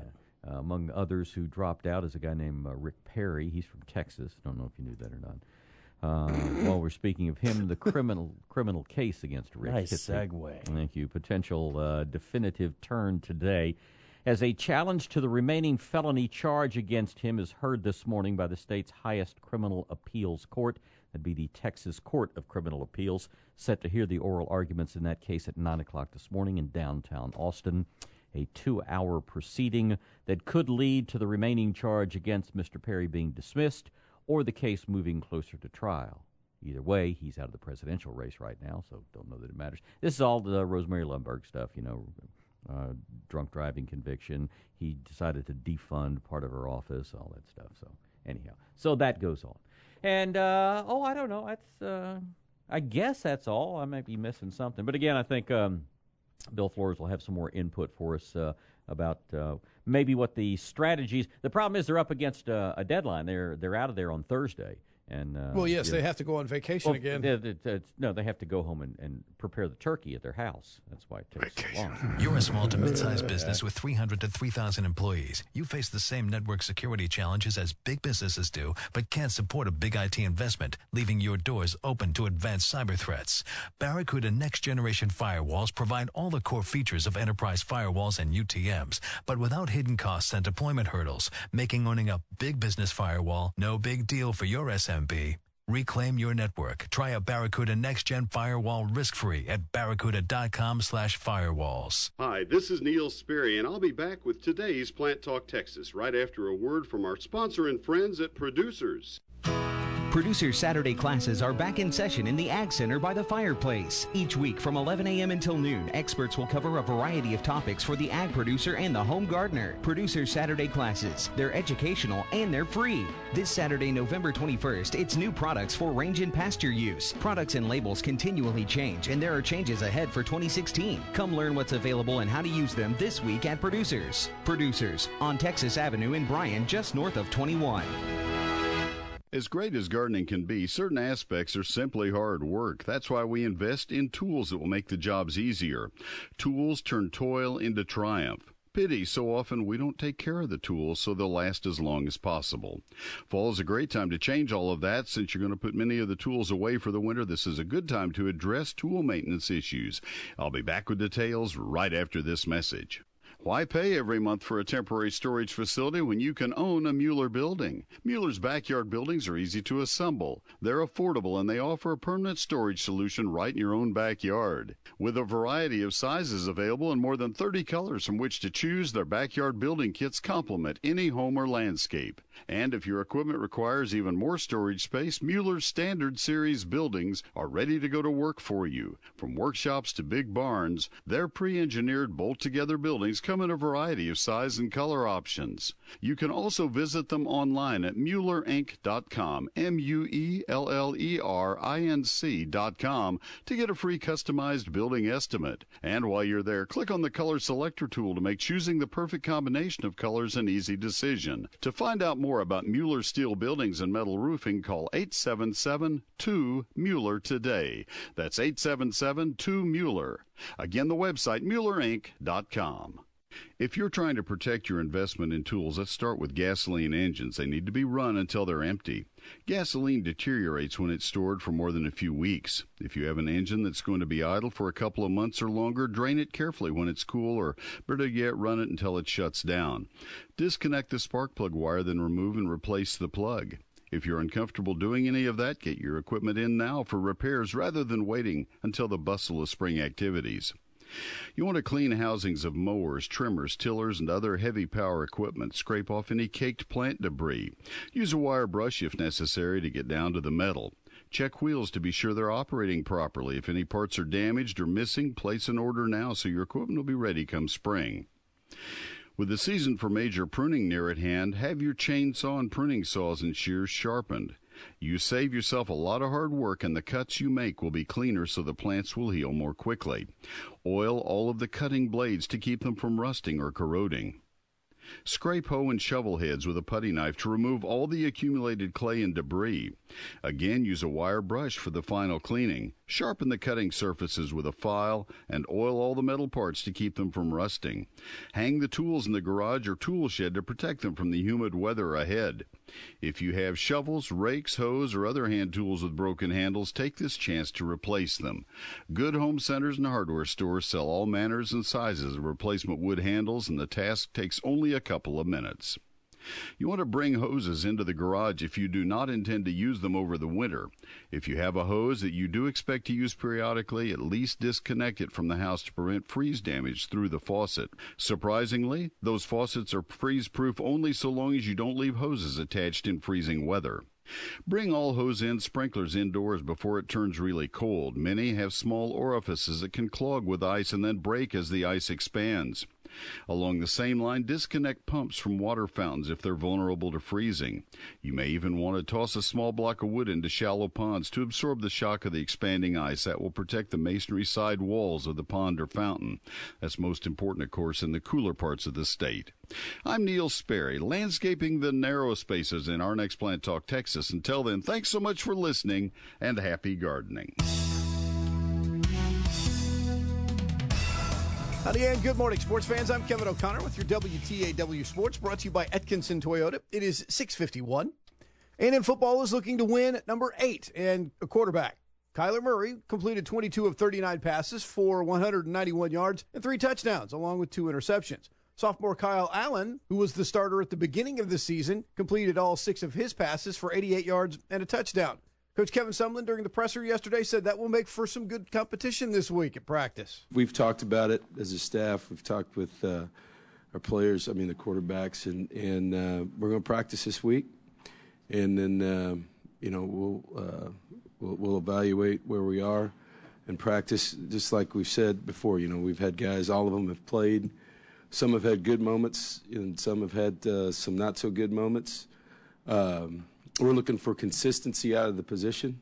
Uh, among others who dropped out is a guy named uh, Rick Perry. He's from Texas. I don't know if you knew that or not. Uh, while we're speaking of him, the criminal criminal case against Rick. Nice hits segue. A, thank you. Potential uh, definitive turn today, as a challenge to the remaining felony charge against him is heard this morning by the state's highest criminal appeals court. That'd be the Texas Court of Criminal Appeals, set to hear the oral arguments in that case at nine o'clock this morning in downtown Austin. A two-hour proceeding that could lead to the remaining charge against Mister Perry being dismissed or the case moving closer to trial. Either way, he's out of the presidential race right now, so don't know that it matters. This is all the Rosemary Lundberg stuff, you know, uh, drunk driving conviction. He decided to defund part of her office, all that stuff. So anyhow, so that goes on. And, uh, oh, I don't know. That's, uh, I guess that's all. I might be missing something. But again, I think um, Bill Flores will have some more input for us uh, about uh, maybe what the strategies. The problem is they're up against uh, a deadline. They're they're out of there on Thursday. And uh, well, yes, you they know, have to go on vacation well, again. It, it, it's, no, they have to go home and, and prepare the turkey at their house. That's why it takes vacation. so long. You're a small to mid-sized business with three hundred to three thousand employees. You face the same network security challenges as big businesses do, but can't support a big I T investment, leaving your doors open to advanced cyber threats. Barracuda next-generation firewalls provide all the core features of enterprise firewalls and U T Ms, but without hidden costs and deployment hurdles, making owning a big business firewall no big deal for your S M B. Reclaim your network. Try a Barracuda next-gen firewall risk-free at barracuda.com slash firewalls. Hi, this is Neil Sperry, and I'll be back with today's Plant Talk Texas right after a word from our sponsor and friends at Producers. Producer Saturday classes are back in session in the Ag Center by the fireplace. Each week from eleven a.m. until noon, experts will cover a variety of topics for the ag producer and the home gardener. Producer Saturday classes, they're educational and they're free. This Saturday, November twenty-first, it's new products for range and pasture use. Products and labels continually change, and there are changes ahead for twenty sixteen. Come learn what's available and how to use them this week at Producers. Producers, on Texas Avenue in Bryan, just north of twenty-one. As great as gardening can be, certain aspects are simply hard work. That's why we invest in tools that will make the jobs easier. Tools turn toil into triumph. Pity so often we don't take care of the tools so they'll last as long as possible. Fall is a great time to change all of that. Since you're going to put many of the tools away for the winter, this is a good time to address tool maintenance issues. I'll be back with details right after this message. Why pay every month for a temporary storage facility when you can own a Mueller building? Mueller's backyard buildings are easy to assemble. They're affordable, and they offer a permanent storage solution right in your own backyard. With a variety of sizes available and more than thirty colors from which to choose, their backyard building kits complement any home or landscape. And if your equipment requires even more storage space, Mueller's Standard Series buildings are ready to go to work for you. From workshops to big barns, their pre-engineered bolt-together buildings come in a variety of size and color options. You can also visit them online at Mueller Inc dot com, M U E L L E R I N C dot com, to get a free customized building estimate. And while you're there, click on the Color Selector tool to make choosing the perfect combination of colors an easy decision. To find out more about Mueller Steel Buildings and Metal Roofing, call eight seven seven, two, Mueller today. That's eight seven seven, two, Mueller. Again, the website, Mueller Inc dot com. If you're trying to protect your investment in tools, let's start with gasoline engines. They need to be run until they're empty. Gasoline deteriorates when it's stored for more than a few weeks. If you have an engine that's going to be idle for a couple of months or longer, drain it carefully when it's cool, or better yet, run it until it shuts down. Disconnect the spark plug wire, then remove and replace the plug. If you're uncomfortable doing any of that, get your equipment in now for repairs rather than waiting until the bustle of spring activities. You want to clean housings of mowers, trimmers, tillers, and other heavy power equipment. Scrape off any caked plant debris. Use a wire brush if necessary to get down to the metal. Check wheels to be sure they're operating properly. If any parts are damaged or missing, place an order now so your equipment will be ready come spring. With the season for major pruning near at hand, have your chainsaw and pruning saws and shears sharpened. You save yourself a lot of hard work, and the cuts you make will be cleaner so the plants will heal more quickly. Oil all of the cutting blades to keep them from rusting or corroding. Scrape hoe and shovel heads with a putty knife to remove all the accumulated clay and debris. Again, use a wire brush for the final cleaning. Sharpen the cutting surfaces with a file and oil all the metal parts to keep them from rusting. Hang the tools in the garage or tool shed to protect them from the humid weather ahead. If you have shovels, rakes, hoes, or other hand tools with broken handles, take this chance to replace them. Good home centers and hardware stores sell all manners and sizes of replacement wood handles, and the task takes only a couple of minutes. You want to bring hoses into the garage if you do not intend to use them over the winter. If you have a hose that you do expect to use periodically, at least disconnect it from the house to prevent freeze damage through the faucet. Surprisingly, those faucets are freeze-proof only so long as you don't leave hoses attached in freezing weather. Bring all hose end sprinklers indoors before it turns really cold. Many have small orifices that can clog with ice and then break as the ice expands. Along the same line, disconnect pumps from water fountains if they're vulnerable to freezing. You may even want to toss a small block of wood into shallow ponds to absorb the shock of the expanding ice. That will protect the masonry side walls of the pond or fountain. That's most important, of course, in the cooler parts of the state. I'm Neil Sperry, landscaping the narrow spaces in our next Plant Talk Texas. Until then, thanks so much for listening and happy gardening. Howdy and good morning, sports fans. I'm Kevin O'Connor with your W T A W Sports, brought to you by Atkinson Toyota. It is six fifty-one. A and M football is looking to win at number eight and a quarterback. Kyler Murray completed twenty-two of thirty-nine passes for one hundred ninety-one yards and three touchdowns, along with two interceptions. Sophomore Kyle Allen, who was the starter at the beginning of the season, completed all six of his passes for eighty-eight yards and a touchdown. Coach Kevin Sumlin, during the presser yesterday, said that will make for some good competition this week at practice. We've talked about it as a staff. We've talked with uh, our players, I mean the quarterbacks, and, and uh, we're going to practice this week. And then, uh, you know, we'll, uh, we'll we'll evaluate where we are and practice. Just like we've said before, you know, we've had guys, all of them have played. Some have had good moments, and some have had uh, some not-so-good moments. Um We're looking for consistency out of the position,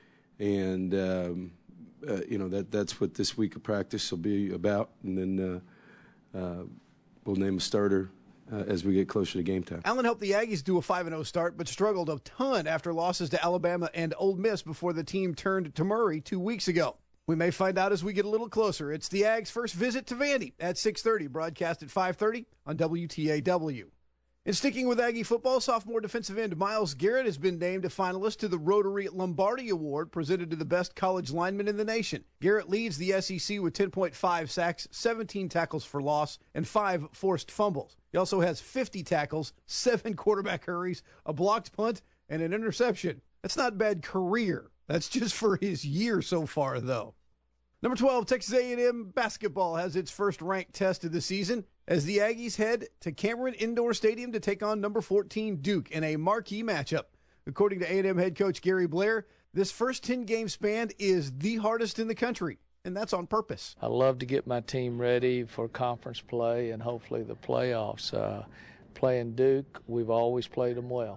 and um, uh, you know that that's what this week of practice will be about. And then uh, uh, we'll name a starter uh, as we get closer to game time. Allen helped the Aggies do a five and oh start, but struggled a ton after losses to Alabama and Ole Miss before the team turned to Murray two weeks ago. We may find out as we get a little closer. It's the Ags' first visit to Vandy at six thirty, broadcast at five thirty on W T A W. And sticking with Aggie football, sophomore defensive end Myles Garrett has been named a finalist to the Rotary Lombardi Award presented to the best college lineman in the nation. Garrett leads the S E C with ten point five sacks, seventeen tackles for loss, and five forced fumbles. He also has fifty tackles, seven quarterback hurries, a blocked punt, and an interception. That's not bad career. That's just for his year so far, though. Number twelve, Texas A and M basketball has its first ranked test of the season as the Aggies head to Cameron Indoor Stadium to take on number fourteen Duke in a marquee matchup. According to A and M head coach Gary Blair, this first ten-game span is the hardest in the country, and that's on purpose. I love to get my team ready for conference play and hopefully the playoffs. Uh, playing Duke, we've always played them well.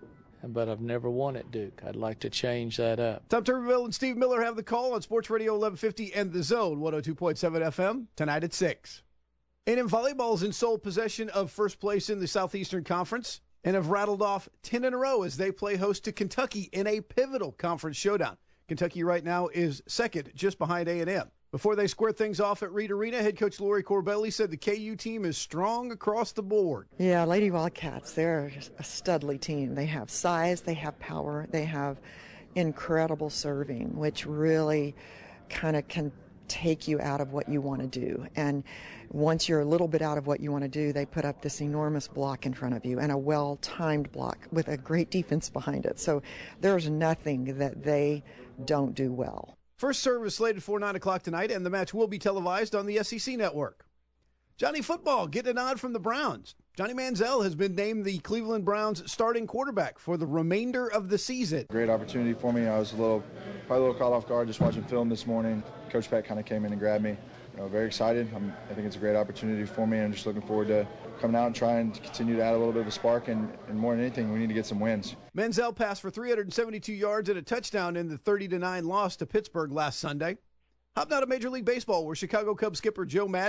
But I've never won at Duke. I'd like to change that up. Tom Tuberville and Steve Miller have the call on Sports Radio eleven fifty and The Zone one oh two point seven F M tonight at six. A and M volleyball is in sole possession of first place in the Southeastern Conference and have rattled off ten in a row as they play host to Kentucky in a pivotal conference showdown. Kentucky right now is second, just behind A and M. Before they square things off at Reed Arena, head coach Lori Corbelli said the K U team is strong across the board. Yeah, Lady Wildcats, they're a studly team. They have size, they have power, they have incredible serving, which really kind of can take you out of what you want to do. And once you're a little bit out of what you want to do, they put up this enormous block in front of you and a well-timed block with a great defense behind it. So there's nothing that they don't do well. First serve is slated for nine o'clock tonight, and the match will be televised on the S E C network. Johnny Football getting a nod from the Browns. Johnny Manziel has been named the Cleveland Browns starting quarterback for the remainder of the season. Great opportunity for me. I was a little, probably a little caught off guard just watching film this morning. Coach Pat kind of came in and grabbed me. You know, very excited. I'm, I think it's a great opportunity for me. I'm just looking forward to coming out and trying to continue to add a little bit of a spark, and, and more than anything, we need to get some wins. Manziel passed for three hundred seventy-two yards and a touchdown in the thirty to nine loss to Pittsburgh last Sunday. Hopped out of Major League Baseball, where Chicago Cubs skipper Joe Madden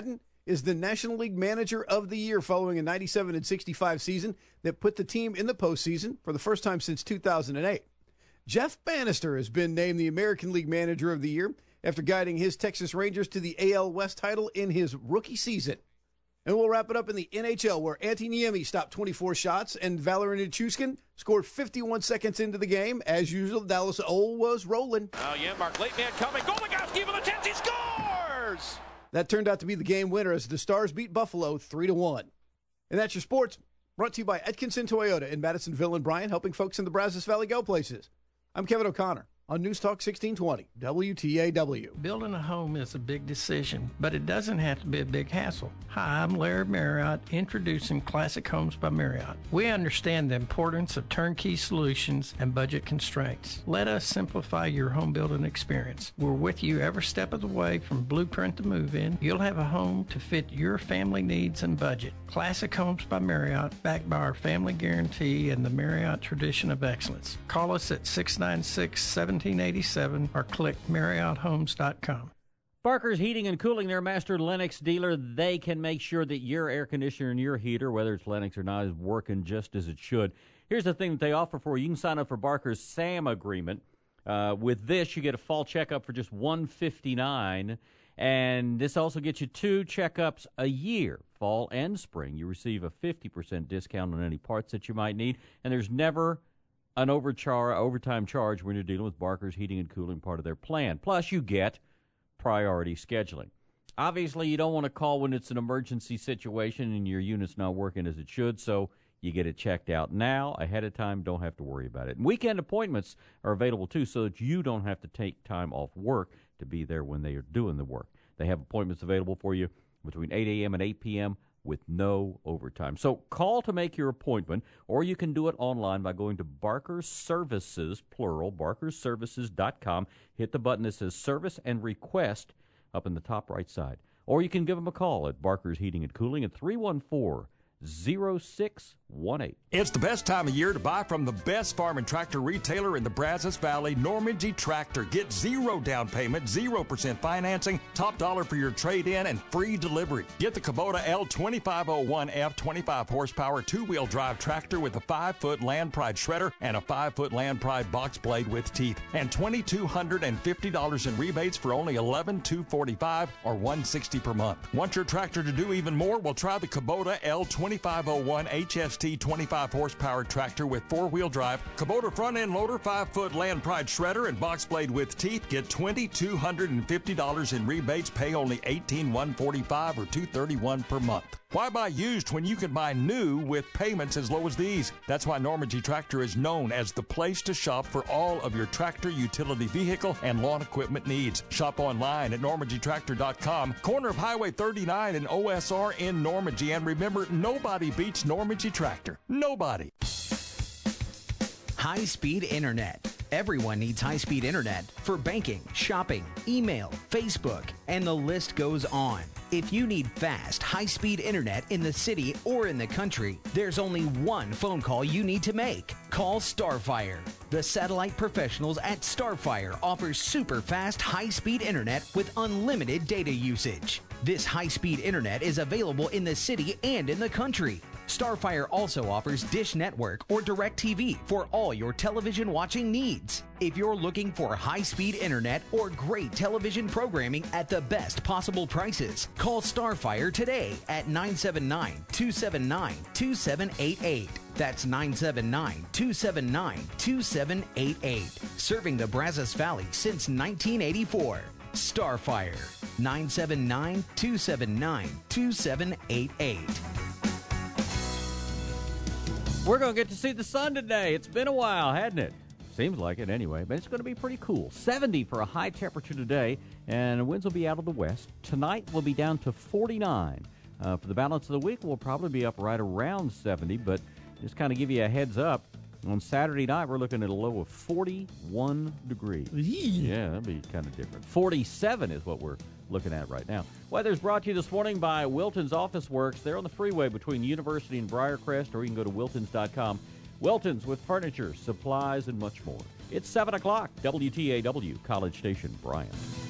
is the National League Manager of the Year following a ninety-seven and sixty-five season that put the team in the postseason for the first time since two thousand eight. Jeff Bannister has been named the American League Manager of the Year after guiding his Texas Rangers to the A L West title in his rookie season. And we'll wrap it up in the N H L, where Antti Niemi stopped twenty-four shots and Valeri Nichushkin scored fifty-one seconds into the game. As usual, Dallas O was rolling. Oh, yeah, Mark, late man coming. Goligoski with a chance. He scores! That turned out to be the game winner as the Stars beat Buffalo three to one. And that's your sports, brought to you by Atkinson Toyota in Madisonville and Bryan, helping folks in the Brazos Valley go places. I'm Kevin O'Connor on News Talk sixteen twenty, W T A W. Building a home is a big decision, but it doesn't have to be a big hassle. Hi, I'm Larry Marriott, introducing Classic Homes by Marriott. We understand the importance of turnkey solutions and budget constraints. Let us simplify your home building experience. We're with you every step of the way from blueprint to move-in. You'll have a home to fit your family needs and budget. Classic Homes by Marriott, backed by our family guarantee and the Marriott tradition of excellence. Call us at six nine six, seventeen eighty-seven or click marriott homes dot com. Barker's Heating and Cooling, their master Lennox dealer. They can make sure that your air conditioner and your heater, whether it's Lennox or not, is working just as it should. Here's the thing that they offer for you. You can sign up for Barker's SAM agreement. Uh, with this, you get a fall checkup for just one hundred fifty-nine dollars. And this also gets you two checkups a year, fall and spring. You receive a fifty percent discount on any parts that you might need. And there's never an overchar- overtime charge when you're dealing with Barker's Heating and Cooling, part of their plan. Plus, you get priority scheduling. Obviously, you don't want to call when it's an emergency situation and your unit's not working as it should, so you get it checked out now, ahead of time, don't have to worry about it. And weekend appointments are available, too, so that you don't have to take time off work to be there when they are doing the work. They have appointments available for you between eight a.m. and eight p.m., with no overtime. So call to make your appointment, or you can do it online by going to Barker Services, plural, barker services dot com. Hit the button that says Service and Request up in the top right side. Or you can give them a call at Barker's Heating and Cooling at three one four, zero six one eight. It's the best time of year to buy from the best farm and tractor retailer in the Brazos Valley, Normandy Tractor. Get zero down payment, zero percent financing, top dollar for your trade-in, and free delivery. Get the Kubota L twenty-five oh one F twenty-five horsepower two-wheel drive tractor with a five-foot Land Pride shredder and a five-foot Land Pride box blade with teeth. And two thousand two hundred fifty dollars in rebates for only eleven thousand two hundred forty-five dollars or one hundred sixty dollars per month. Want your tractor to do even more? Well, try the Kubota L twenty-five oh one H S T twenty-five horsepower tractor with four-wheel drive, Kubota front-end loader, five-foot Land Pride shredder, and box blade with teeth. Get two thousand two hundred fifty dollars in rebates. Pay only eighteen thousand one hundred forty-five dollars or two hundred thirty-one dollars per month. Why buy used when you can buy new with payments as low as these? That's why Normandy Tractor is known as the place to shop for all of your tractor, utility vehicle, and lawn equipment needs. Shop online at normandy tractor dot com, corner of Highway thirty-nine and O S R in Normandy. And remember, nobody beats Normandy Tractor. Nobody. High-speed internet. Everyone needs high-speed internet for banking, shopping, email, Facebook, and the list goes on. If you need fast, high-speed internet in the city or in the country, there's only one phone call you need to make. Call Starfire. The satellite professionals at Starfire offer super fast, high-speed internet with unlimited data usage. This high-speed internet is available in the city and in the country. Starfire also offers Dish Network or DirecTV for all your television watching needs. If you're looking for high-speed internet or great television programming at the best possible prices, call Starfire today at nine seven nine, two seven nine, two seven eight eight. That's nine seven nine, two seven nine, two seven eight eight. Serving the Brazos Valley since nineteen eighty-four. Starfire, nine seven nine, two seven nine, two seven eight eight. We're going to get to see the sun today. It's been a while, hasn't it? Seems like it anyway, but it's going to be pretty cool. seventy for a high temperature today, and winds will be out of the west. Tonight we'll be down to forty-nine. Uh, for the balance of the week, we'll probably be up right around seventy, but just kind of give you a heads up. On Saturday night, we're looking at a low of forty-one degrees. Yeah, that'll be kind of different. forty-seven is what we're looking at right now. Weather's brought to you this morning by Wilton's Office Works. They're on the freeway between University and Briarcrest, or you can go to wiltons dot com. Wilton's with furniture, supplies, and much more. It's seven o'clock, W T A W, College Station, Bryan.